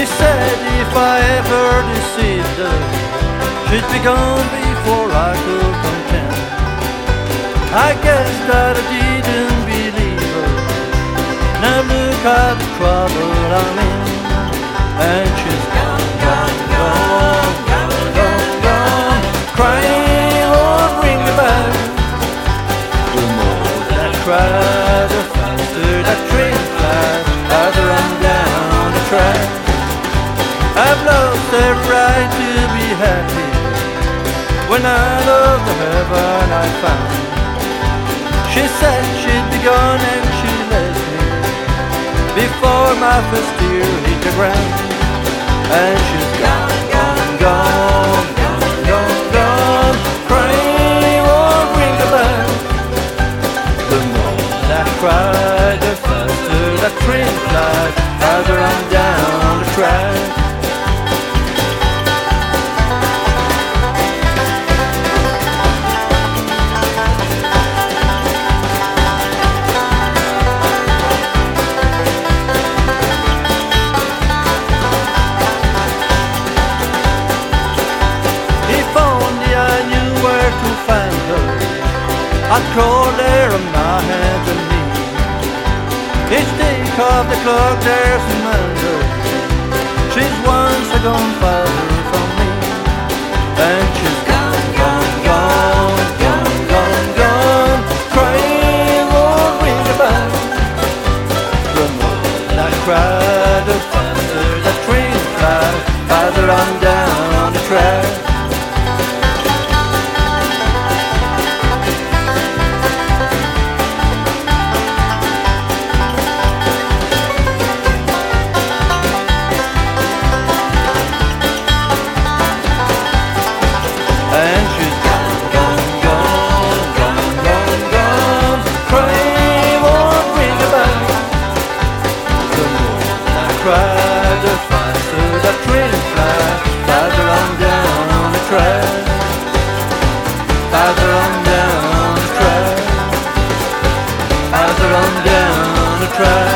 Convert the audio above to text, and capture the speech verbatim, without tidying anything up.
She said if I ever deceived her, she'd be gone before I could contend. I guess that I didn't believe her. Now look at the trouble I'm in, and she's gone, gone, gone, gone, gone, gone. Crying won't bring me back. The more that I cry, the faster that train flies, farther I'm down the track. I've lost every right to be happy when I love the heaven I found. She said she'd be gone and she left me before my first tear hit the ground. And she's gone, gone, gone, gone, gone, gone. Crying won't bring her back. The more that I cry, the faster that train flies, farther I'm down the track. I'd crawl there on my hands and knees. Each tick of the clock there's a mother. She's once a gone farther from me. And she's gone, gone, gone, gone, gone, gone. Crying won't bring her back. The more I cry, the faster the train flies, farther on down the track. And she's gone, gone, gone, gone, gone, gone. Crying won't bring her back. The more I cry, the faster the train flies, farther on down the track, farther on down the track, farther on down the track.